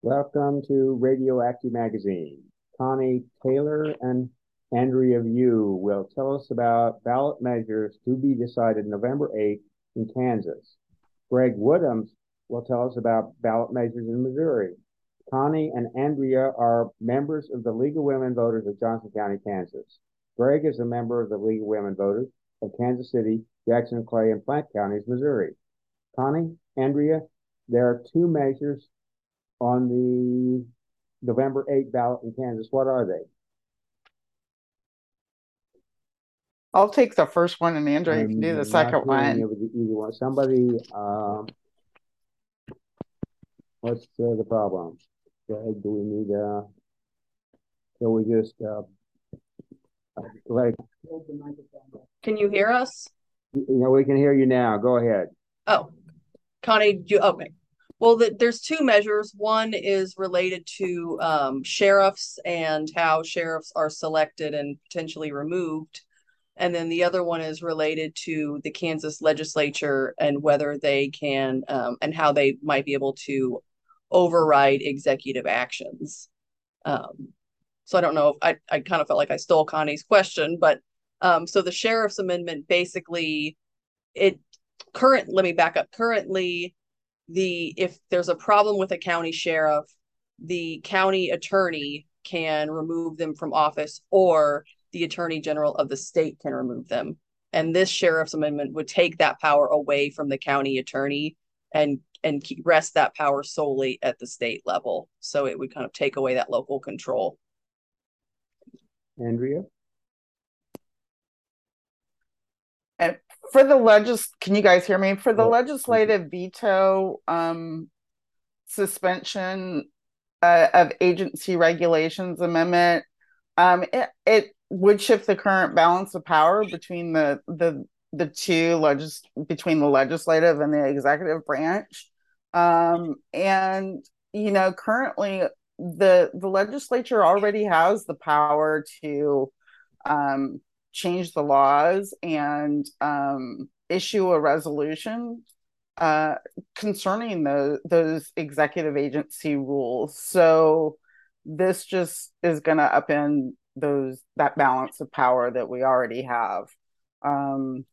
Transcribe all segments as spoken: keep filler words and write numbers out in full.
Welcome to Radioactive Magazine. Connie Taylor and Andrea View will tell us about ballot measures to be decided November eighth in Kansas. Greg Woodhams will tell us about ballot measures in Missouri. Connie and Andrea are members of the League of Women Voters of Johnson County, Kansas. Greg is a member of the League of Women Voters of Kansas City, Jackson, Clay, and Plant Counties, Missouri. Connie, Andrea, there are two measures on the November eighth ballot in Kansas. What are they? I'll take the first one, and Andrea, you can do the I'm not second hearing one. either one. Somebody, um, what's uh, the problem? Greg, do we need, uh, so we just, uh, like, Can you hear us? you know, we can hear you now. Go ahead. Oh, Connie, you okay? Well, the, there's two measures. One is related to um, sheriffs and how sheriffs are selected and potentially removed. And then the other one is related to the Kansas legislature and whether they can um, and how they might be able to override executive actions. Um, so I don't know if I, I kind of felt like I stole Connie's question, but um, so the sheriff's amendment basically it current let me back up currently the if there's a problem with a county sheriff, the county attorney can remove them from office, or the attorney general of the state can remove them. And this sheriff's amendment would take that power away from the county attorney and and keep, rest that power solely at the state level. So it would kind of take away that local control. Andrea? And for the legis, can you guys hear me? For the Yeah. legislative veto um, suspension uh, of agency regulations amendment, um, it, it would shift the current balance of power between the the the two legis between the legislative and the executive branch. Um, and you know, currently the the legislature already has the power to um, change the laws and um, issue a resolution uh, concerning the, those executive agency rules. So this just is going to upend those that balance of power that we already have. Um,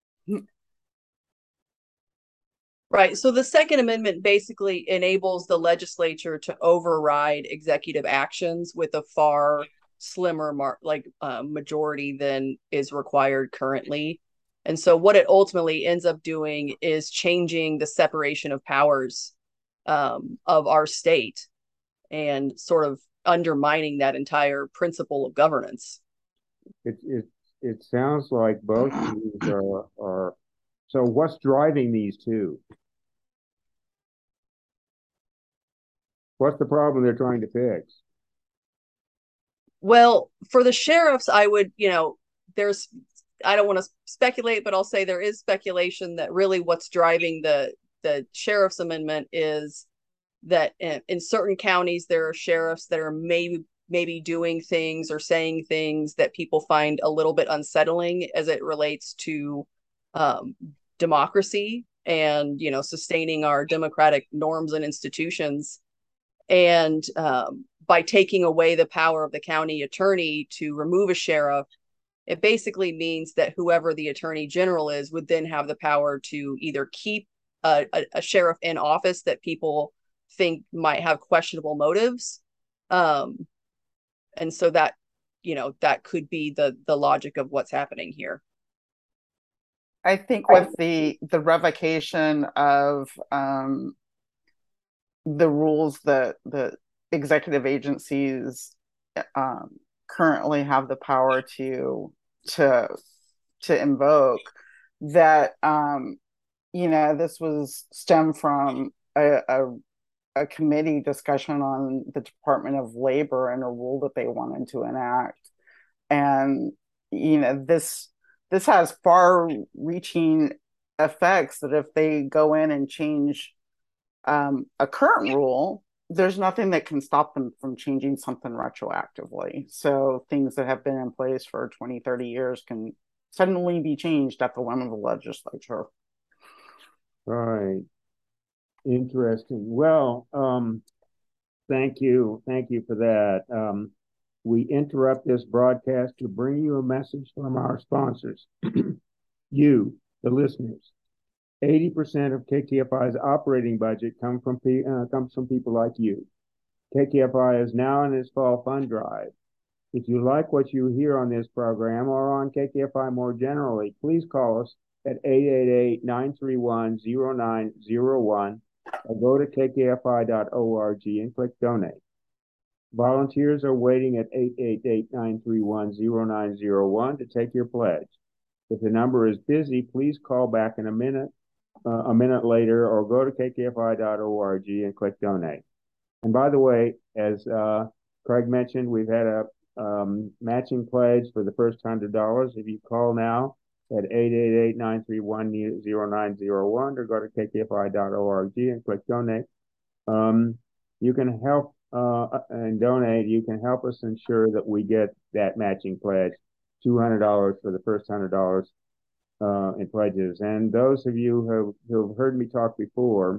Right. So the Second Amendment basically enables the legislature to override executive actions with a far slimmer mar- like uh, majority than is required currently. And so what it ultimately ends up doing is changing the separation of powers um, of our state and sort of undermining that entire principle of governance. It, it, it sounds like both of these are, are, so what's driving these two? What's the problem they're trying to fix? Well, for the sheriffs, I would, you know, there's I don't want to speculate, but I'll say there is speculation that really what's driving the the sheriff's amendment is that in, in certain counties there are sheriffs that are maybe maybe doing things or saying things that people find a little bit unsettling as it relates to um, democracy and you know sustaining our democratic norms and institutions. And um, by taking away the power of the county attorney to remove a sheriff, it basically means that whoever the attorney general is would then have the power to either keep a, a, a sheriff in office that people think might have questionable motives. Um, and so that, you know, that could be the the logic of what's happening here. I think with the the revocation of um, the rules that the executive agencies um, currently have the power to to to invoke, that um, you know, this was stemmed from a, a, a committee discussion on the Department of Labor and a rule that they wanted to enact. And you know, this this has far reaching effects that if they go in and change um, a current rule, there's nothing that can stop them from changing something retroactively. So things that have been in place for twenty, thirty years can suddenly be changed at the whim of the legislature. Right. Interesting. Well, um, Thank you. Thank you for that. Um, we interrupt this broadcast to bring you a message from our sponsors. You, the listeners. eighty percent of K T F I's operating budget come from uh, comes from people like you. K T F I is now in its fall fund drive. If you like what you hear on this program or on K T F I more generally, please call us at eight eight eight, nine three one, zero nine zero one or go to k t f i dot org and click donate. Volunteers are waiting at eight eight eight, nine three one, zero nine zero one to take your pledge. If the number is busy, please call back in a minute, uh, a minute later, or go to k t f i dot org and click donate. And by the way, as uh, Craig mentioned, we've had a um, matching pledge for the first one hundred dollars. If you call now at eight eight eight, nine three one, zero nine zero one or go to k t f i dot org and click donate, um, you can help uh, and donate. You can help us ensure that we get that matching pledge, two hundred dollars for the first one hundred dollars uh, in pledges. And those of you who, who have heard me talk before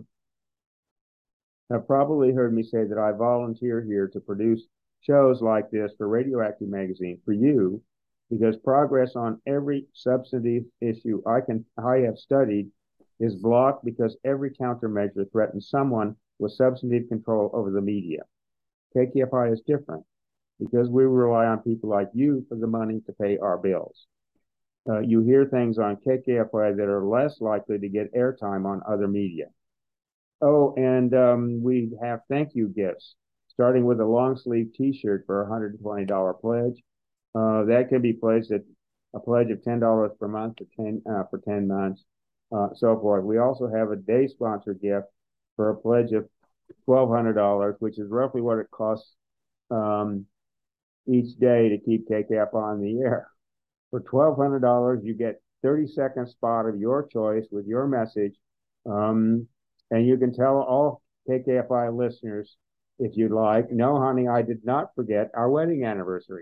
have probably heard me say that I volunteer here to produce shows like this for Radioactive Magazine for you, because progress on every substantive issue I can I have studied is blocked because every countermeasure threatens someone with substantive control over the media. K T F I is different because we rely on people like you for the money to pay our bills. Uh, you hear things on K T F I that are less likely to get airtime on other media. Oh, and um, we have thank you gifts, starting with a long sleeve T-shirt for a one hundred twenty dollars pledge. Uh, that can be pledged at a pledge of ten dollars per month for ten uh, for ten months, uh, so forth. We also have a day sponsor gift for a pledge of twelve hundred dollars, which is roughly what it costs um, each day to keep K T F on the air. For twelve hundred dollars, you get thirty second spot of your choice with your message. Um, and you can tell all K K F I listeners, if you'd like, no, honey, I did not forget our wedding anniversary.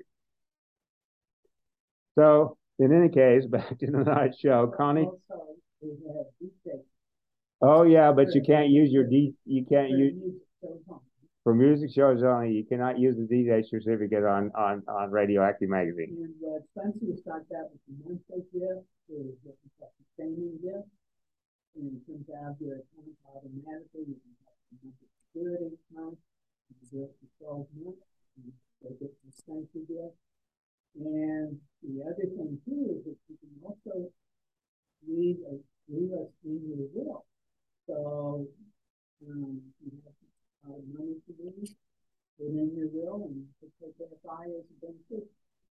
So, in any case, back to tonight's show, Connie. Oh yeah, but you can't use your D. You can't use for music shows only. You cannot use the D J certificate on on on Radioactive Magazine. And uh, Spencer will start that with the Wednesday gift, is what we call the sustaining gift. And it comes out your account automatically. You can have the monthly security account. You can do it for twelve months. And they get the Spencer gift. And the other thing too is that you can also leave a leave us in your will. So um, you have uh, money to leave, put in your will, and take that by as a benefit.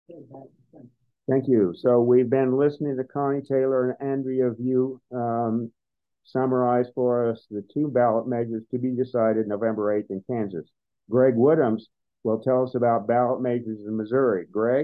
Thank you. So we've been listening to Connie Taylor and Andrea View um, summarize for us the two ballot measures to be decided November eighth in Kansas. Greg Woodhams will tell us about ballot measures in Missouri. Greg,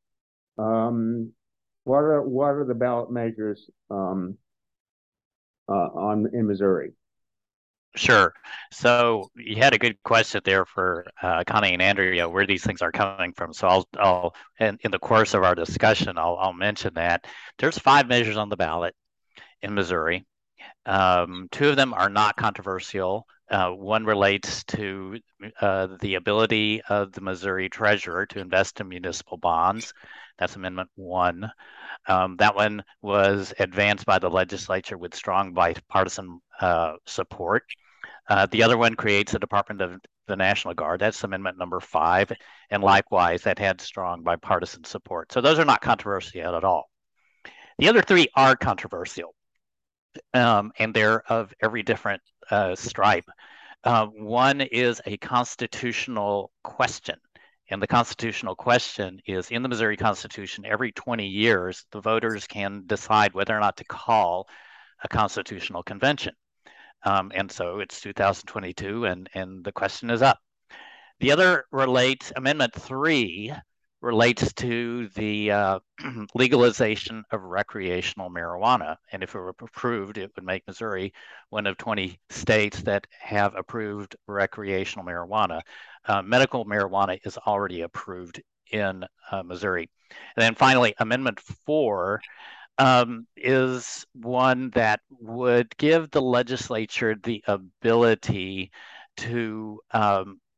um, what are what are the ballot measures um, uh, on in Missouri? Sure. So you had a good question there for uh, Connie and Andrea, where these things are coming from. So I'll, I'll in, in the course of our discussion, I'll, I'll mention that there's five measures on the ballot in Missouri. Um, two of them are not controversial. Uh, one relates to uh, the ability of the Missouri treasurer to invest in municipal bonds. That's Amendment One. Um, that one was advanced by the legislature with strong bipartisan uh, support. Uh, the other one creates a Department of the National Guard. That's Amendment Number Five, and likewise, that had strong bipartisan support. So those are not controversial at all. The other three are controversial, um, and they're of every different uh, stripe. Uh, one is a constitutional question. And the constitutional question is, in the Missouri Constitution, every twenty years, the voters can decide whether or not to call a constitutional convention. Um, and so it's two thousand twenty-two, and, and the question is up. The other relates, Amendment three relates to the uh, legalization of recreational marijuana. And if it were approved, it would make Missouri one of twenty states that have approved recreational marijuana. Uh, medical marijuana is already approved in uh, Missouri. And then finally, Amendment four um, is one that would give the legislature the ability to um,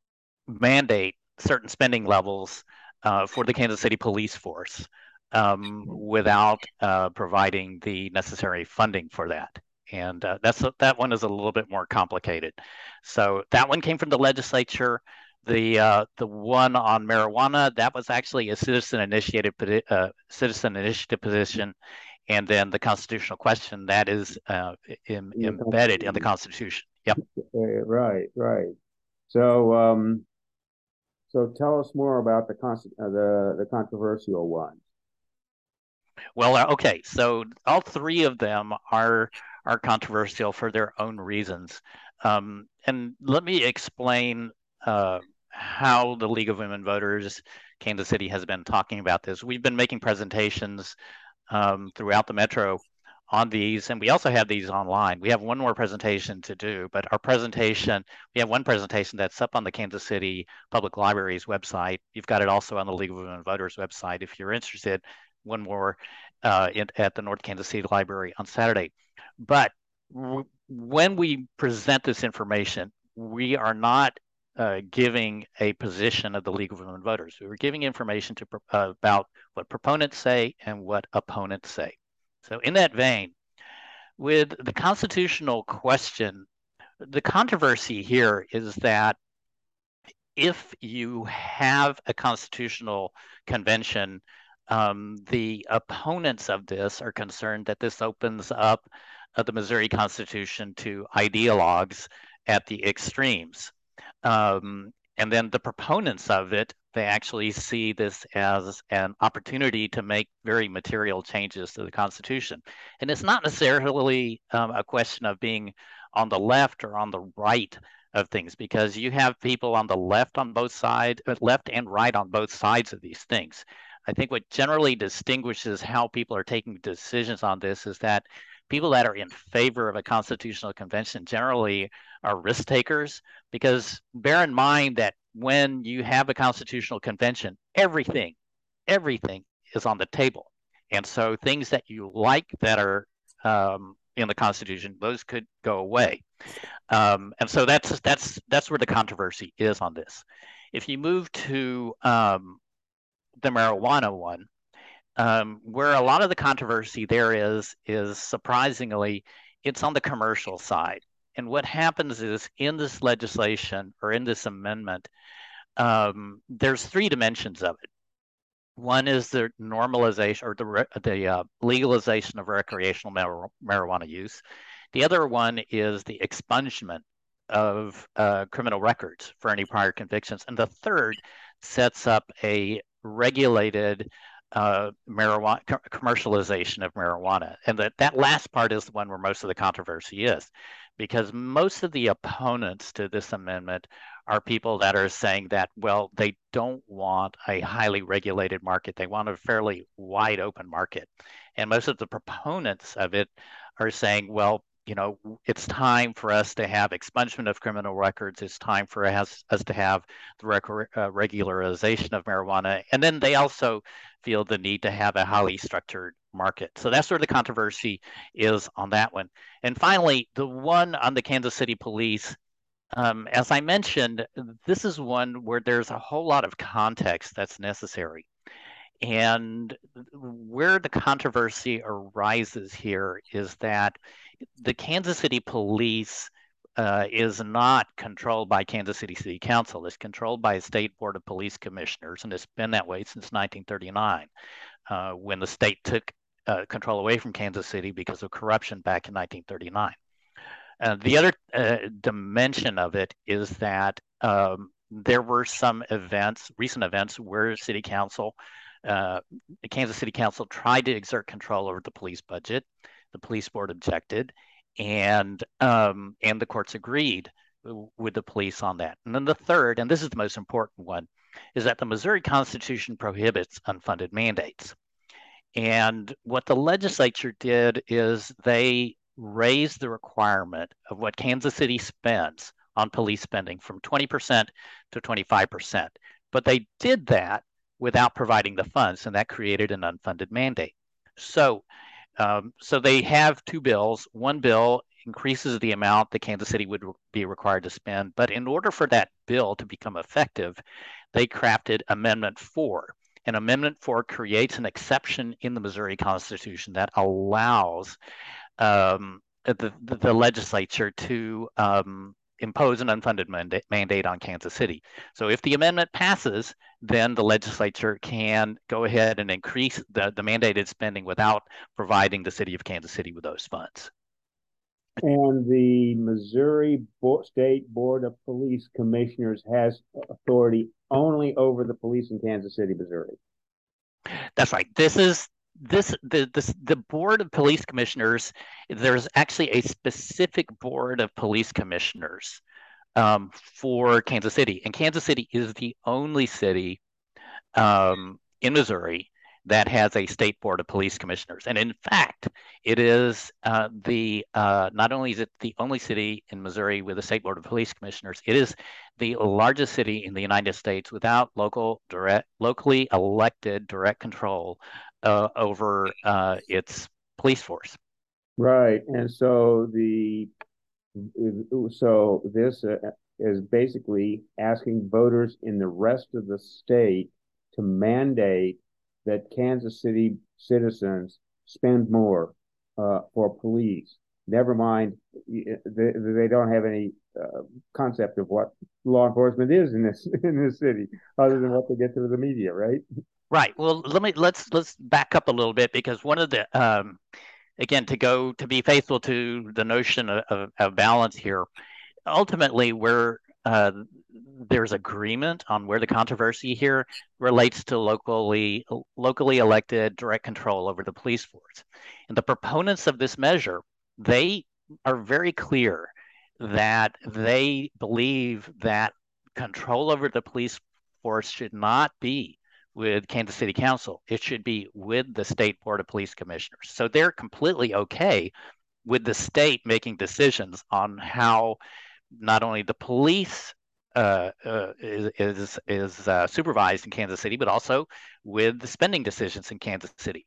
mandate certain spending levels uh, for the Kansas City Police Force um, without uh, providing the necessary funding for that. And uh, that's that one is a little bit more complicated. So that one came from the legislature. The uh, the one on marijuana, that was actually a citizen initiated uh, citizen initiative position, and then the constitutional question that is uh, in, in embedded in the Constitution. Yep. Right, right. So, um, so tell us more about the con uh, the the controversial ones. Well, okay, so all three of them are are controversial for their own reasons, um, and let me explain uh, how the League of Women Voters Kansas City has been talking about this. We've been making presentations um, throughout the metro on these, and we also have these online. We have one more presentation to do, but our presentation, we have one presentation that's up on the Kansas City Public Library's website. You've got it also on the League of Women Voters website if you're interested. One more uh, in, at the North Kansas City Library on Saturday. But when we present this information, we are not uh, giving a position of the League of Women Voters. We're giving information to uh, about what proponents say and what opponents say. So in that vein, with the constitutional question, the controversy here is that if you have a constitutional convention, um, the opponents of this are concerned that this opens up uh, the Missouri Constitution to ideologues at the extremes. Um, and then the proponents of it, they actually see this as an opportunity to make very material changes to the Constitution. And it's not necessarily um, a question of being on the left or on the right of things, because you have people on the left on both sides, left and right on both sides of these things. I think what generally distinguishes how people are taking decisions on this is that people that are in favor of a constitutional convention generally are risk takers, because bear in mind that when you have a constitutional convention, everything, everything is on the table. And so things that you like that are um, in the Constitution, those could go away. Um, and so that's that's that's where the controversy is on this. If you move to um, the marijuana one, um, where a lot of the controversy there is, is surprisingly, it's on the commercial side. And what happens is in this legislation or in this amendment, um, there's three dimensions of it. One is the normalization or the, the uh, legalization of recreational mar marijuana use. The other one is the expungement of uh, criminal records for any prior convictions. And the third sets up a regulated uh, marijuana commercialization of marijuana. And that, that last part is the one where most of the controversy is, because most of the opponents to this amendment are people that are saying that, well, they don't want a highly regulated market. They want a fairly wide open market. And most of the proponents of it are saying, well, you know, it's time for us to have expungement of criminal records. It's time for us, us to have the rec uh, regularization of marijuana. And then they also feel the need to have a highly structured market. So that's where the controversy is on that one. And finally, the one on the Kansas City Police, um, as I mentioned, this is one where there's a whole lot of context that's necessary. And where the controversy arises here is that the Kansas City Police uh, is not controlled by Kansas City City Council. It's controlled by a state board of police commissioners, and it's been that way since nineteen thirty-nine, uh, when the state took uh, control away from Kansas City because of corruption back in nineteen thirty-nine. Uh, the other uh, dimension of it is that um, there were some events, recent events, where City Council, uh, the Kansas City Council tried to exert control over the police budget. The police board objected, and um, and the courts agreed with the police on that. And then the third, and this is the most important one, is that the Missouri Constitution prohibits unfunded mandates. And what the legislature did is they raised the requirement of what Kansas City spends on police spending from twenty percent to twenty-five percent. But they did that without providing the funds, and that created an unfunded mandate. So Um, so they have two bills. One bill increases the amount that Kansas City would be required to spend. But in order for that bill to become effective, they crafted Amendment four. And Amendment four creates an exception in the Missouri Constitution that allows um, the, the legislature to um, impose an unfunded mandate, mandate on Kansas City. So if the amendment passes, then the legislature can go ahead and increase the, the mandated spending without providing the city of Kansas City with those funds. And the Missouri Bo- State Board of Police Commissioners has authority only over the police in Kansas City, Missouri. That's right. This is this the this, the Board of Police Commissioners. There's actually a specific Board of Police Commissioners um, for Kansas City, and Kansas City is the only city um, in Missouri that has a state board of police commissioners. And in fact, it is uh, the uh, not only is it the only city in Missouri with a state board of police commissioners, it is the largest city in the United States without local direct, locally elected direct control uh, over uh, its police force. Right, and so the so this uh, is basically asking voters in the rest of the state to mandate that Kansas City citizens spend more uh, for police. Never mind, they, they don't have any uh, concept of what law enforcement is in this in this city, other than what they get through the media, right? Right. Well, let me let's let's back up a little bit, because one of the um, again, to go to be faithful to the notion of, of, of balance here, ultimately where uh, there's agreement on where the controversy here relates to locally locally elected direct control over the police force. And the proponents of this measure, they are very clear that they believe that control over the police force should not be with Kansas City Council. It should be with the State Board of Police Commissioners. So they're completely okay with the state making decisions on how not only the police uh, uh, is is, is uh, supervised in Kansas City, but also with the spending decisions in Kansas City.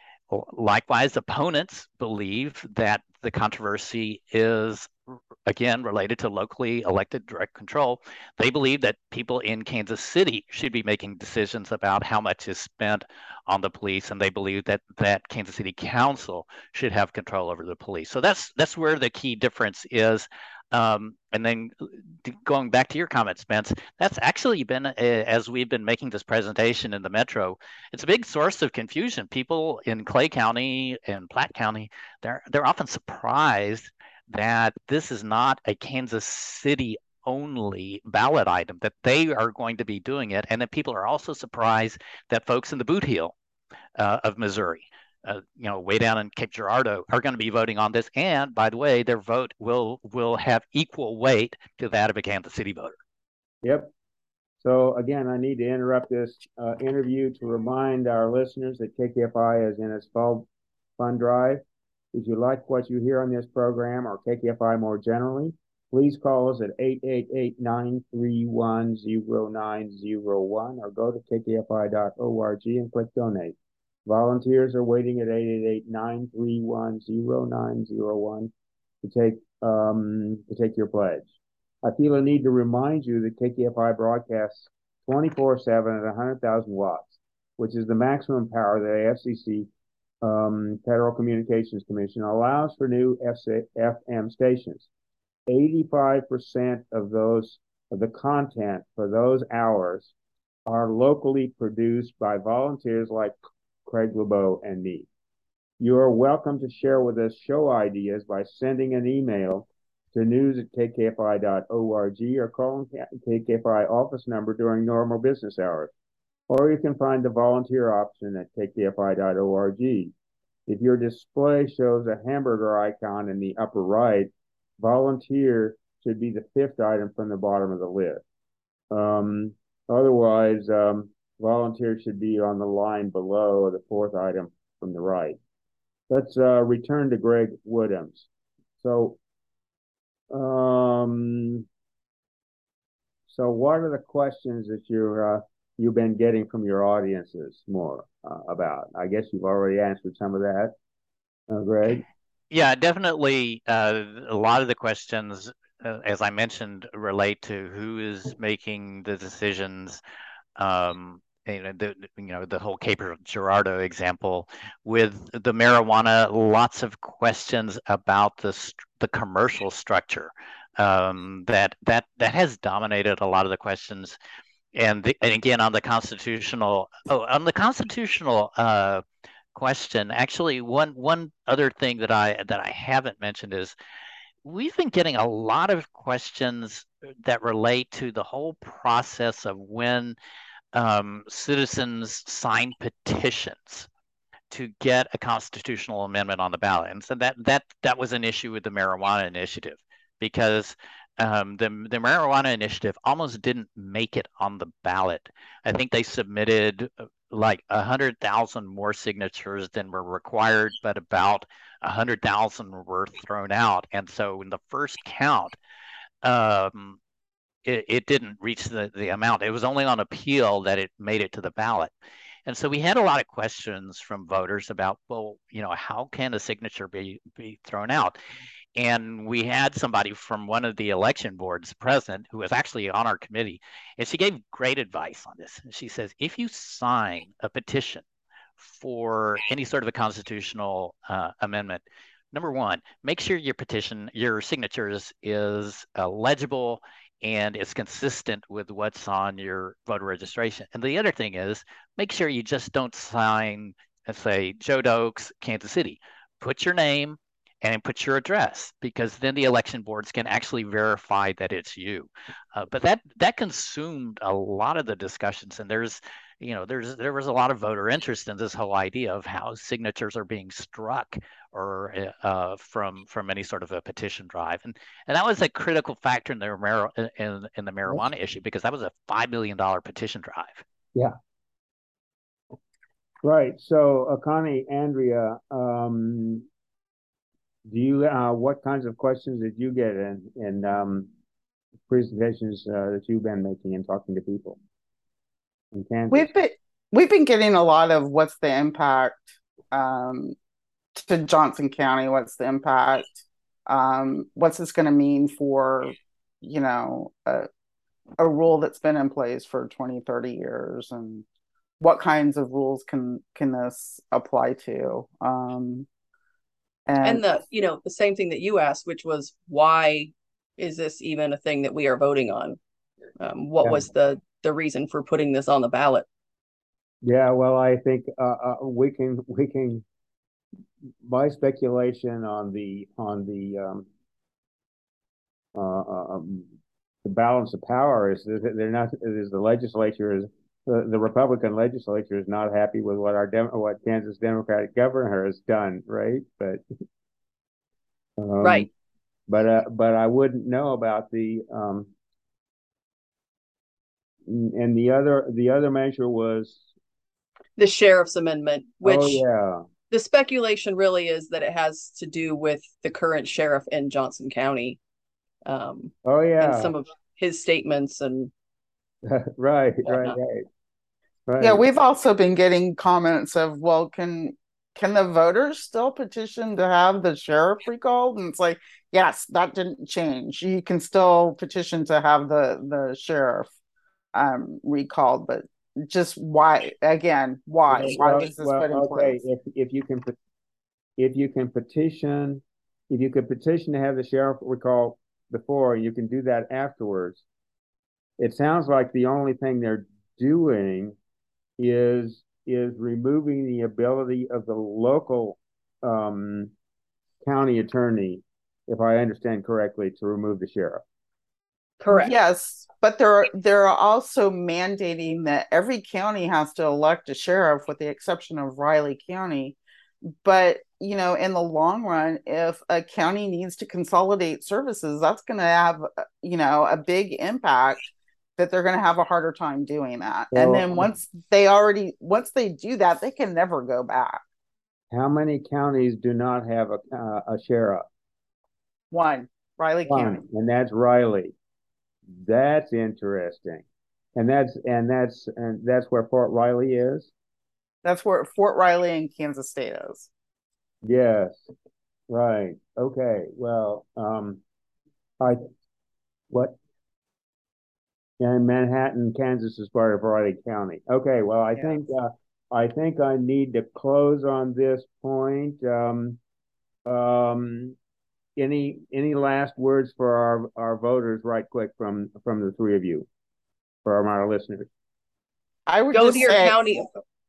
Likewise, opponents believe that the controversy is, again, related to locally elected direct control. They believe that people in Kansas City should be making decisions about how much is spent on the police, and they believe that that Kansas City Council should have control over the police. So that's that's where the key difference is. Um, and then going back to your comment, Spence, that's actually been, uh, as we've been making this presentation in the Metro, it's a big source of confusion. People in Clay County and Platte County, they're they're often surprised that this is not a Kansas City only ballot item, that they are going to be doing it. And that people are also surprised that folks in the Boot Heel uh, of Missouri, Uh, you know, way down in Cape Girardeau, are going to be voting on this. And by the way, their vote will will have equal weight to that of a Kansas City voter. Yep. So again, I need to interrupt this uh, interview to remind our listeners that K K F I is in its fall fund drive. If you like what you hear on this program or K K F I more generally, please call us at eight eight eight, nine three one, zero nine zero one or go to K K F I dot org and click donate. Volunteers are waiting at eight eight eight, nine three one, zero nine zero one to take um, to take your pledge. I feel a need to remind you that K K F I broadcasts twenty-four seven at one hundred thousand watts, which is the maximum power that the F C C, um, Federal Communications Commission, allows for new F M stations. eighty-five percent of those of the content for those hours are locally produced by volunteers like Craig LeBeau and me. You are welcome to share with us show ideas by sending an email to news at K K F I dot org or calling K K F I office number during normal business hours. Or you can find the volunteer option at K K F I dot org. If your display shows a hamburger icon in the upper right, volunteer should be the fifth item from the bottom of the list. Um, otherwise, um, volunteer should be on the line below the fourth item from the right. Let's uh, return to Greg Woodhams. So, um, so what are the questions that you're uh, you've been getting from your audiences more uh, about? I guess you've already answered some of that, uh, Greg. Yeah, definitely. Uh, a lot of the questions, uh, as I mentioned, relate to who is making the decisions. Um, you know, the you know the whole Caper Girardeau example with the marijuana. Lots of questions about the the commercial structure. Um, that that that has dominated a lot of the questions. And, the, and again, on the constitutional, oh, on the constitutional uh, question, actually, one one other thing that I that I haven't mentioned is we've been getting a lot of questions that relate to the whole process of when um, citizens sign petitions to get a constitutional amendment on the ballot. And so that that that was an issue with the marijuana initiative because um, the the marijuana initiative almost didn't make it on the ballot. I think they submitted uh, like a hundred thousand more signatures than were required, but about a hundred thousand were thrown out. And so in the first count, um, it, it didn't reach the, the amount. It was only on appeal that it made it to the ballot. And so we had a lot of questions from voters about, well, you know, how can a signature be, be thrown out? And we had somebody from one of the election boards present who was actually on our committee, and she gave great advice on this. She says, if you sign a petition for any sort of a constitutional uh, amendment, number one, make sure your petition, your signatures is uh, legible and it's consistent with what's on your voter registration. And the other thing is, make sure you just don't sign, let's say, Joe Dokes, Kansas City. Put your name and put your address, because then the election boards can actually verify that it's you. Uh, but that that consumed a lot of the discussions, and there's, you know, there's there was a lot of voter interest in this whole idea of how signatures are being struck or uh, from from any sort of a petition drive, and and that was a critical factor in the mar- in, in the marijuana issue, because that was a five million dollar petition drive. Yeah. Right. So, uh, Connie, Andrea, um, do you uh, what kinds of questions did you get in in um, presentations uh, that you've been making and talking to people in Kansas? We've been we've been getting a lot of what's the impact um, to Johnson County? What's the impact? Um, what's this going to mean for, you know, a, a rule that's been in place for twenty, thirty years, and what kinds of rules can can this apply to? Um, and, and the you know the same thing that you asked, which was, why is this even a thing that we are voting on? Um, what Yeah. was the the reason for putting this on the ballot? Yeah, well, I think uh, uh, we can we can my speculation on the on the um, uh, um, the balance of power is that they're not is the legislature is the, the Republican legislature is not happy with what our Dem- what Kansas Democratic governor has done, right? But um, Right. But uh, but I wouldn't know about the um, and the other the other measure was The sheriff's amendment, which oh yeah the speculation really is that it has to do with the current sheriff in Johnson County, um, oh and yeah some of his statements and right right whatnot. right right yeah, we've also been getting comments of, well, can can the voters still petition to have the sheriff recalled? And it's like, yes, that didn't change. You can still petition to have the the sheriff um, recalled, but just why? Again, why? well, Why well, was this well put in okay place? if if you can if you can petition if you could petition to have the sheriff recall before, you can do that afterwards. It sounds like the only thing they're doing is is removing the ability of the local um, county attorney, if I understand correctly, to remove the sheriff. Correct. Yes, but they're they're also mandating that every county has to elect a sheriff, with the exception of Riley County. But you know, in the long run, if a county needs to consolidate services, that's going to have, you know, a big impact, that they're going to have a harder time doing that. So, and then once they already once they do that, they can never go back. how many counties do not have a uh, a sheriff? One, Riley One, County. and that's Riley. That's interesting, and that's and that's and that's where Fort Riley is. That's where Fort Riley in Kansas State is. Yes. Right. Okay. Well, um, I what? And Manhattan, Kansas is part of Raleigh County. Okay. Well, I Yeah. think uh, I think I need to close on this point. Um, um, any any last words for our our voters, right quick, from from the three of you, for our, our listeners? I would Go to just your say, county.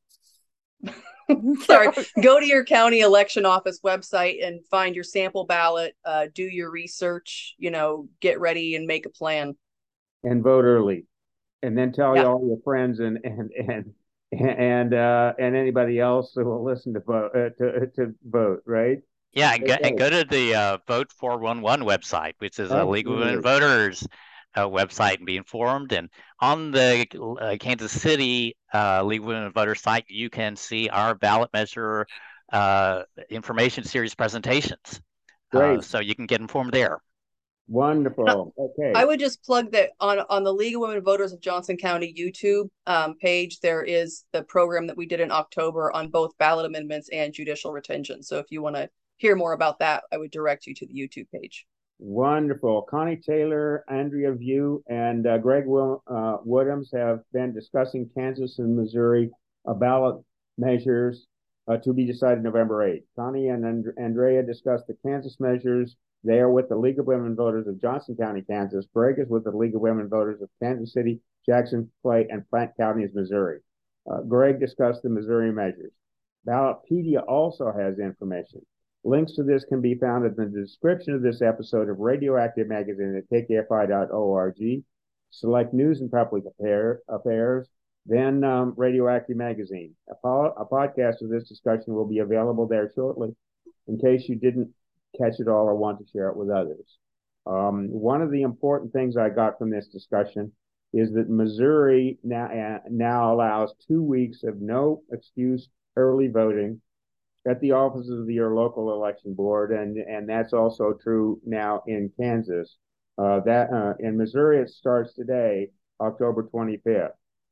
Sorry, go to your county election office website and find your sample ballot. Uh, do your research. You know, get ready and make a plan. And vote early, and then tell Yeah. all your friends and and and and uh, and anybody else who will listen to vote uh, to to vote. Right? Yeah, and go, and Okay. go to the uh, Vote four one one website, which is a League of Women Absolutely. Voters uh, website, and be informed. And on the uh, Kansas City uh, League of Women Voters site, you can see our ballot measure uh, information series presentations. Uh, Great. so you can get informed there. Wonderful. I Okay. would just plug that on on the League of Women Voters of Johnson County YouTube um, page, there is the program that we did in October on both ballot amendments and judicial retention. So if you want to hear more about that, I would direct you to the YouTube page. Wonderful. Connie Taylor, Andrea View, and uh, Greg Will, uh, Woodhams have been discussing Kansas and Missouri uh, ballot measures uh, to be decided November eighth. Connie and And Andrea discussed the Kansas measures. They are with the League of Women Voters of Johnson County, Kansas. Greg is with the League of Women Voters of Kansas City, Jackson, Clay, and Plant Counties, Missouri. Uh, Greg discussed the Missouri measures. Ballotpedia also has information. Links to this can be found in the description of this episode of Radioactive Magazine at k k f i dot org. Select News and Public Affairs, then um, Radioactive Magazine. A, po- a podcast of this discussion will be available there shortly in case you didn't catch it all or want to share it with others. Um, one of the important things I got from this discussion is that Missouri now, uh, now allows two weeks of no excuse early voting at the offices of your local election board, and and that's also true now in Kansas. Uh, that uh, in Missouri it starts today, October twenty-fifth.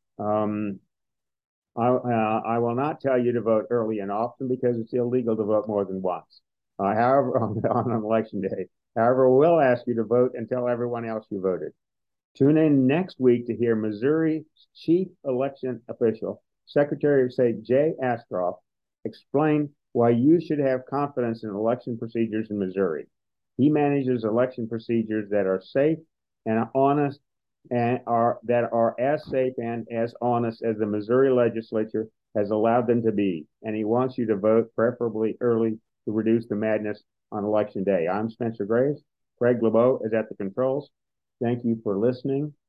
Um, I, uh, I will not tell you to vote early and often because it's illegal to vote more than once. Uh, however, on, on election day. However, we'll ask you to vote and tell everyone else you voted. Tune in next week to hear Missouri's chief election official, Secretary of State Jay Astroff, explain why you should have confidence in election procedures in Missouri. He manages election procedures that are safe and honest and are that are as safe and as honest as the Missouri legislature has allowed them to be. And he wants you to vote, preferably early, to reduce the madness on election day. I'm Spencer Graves. Craig LeBeau is at the controls. Thank you for listening.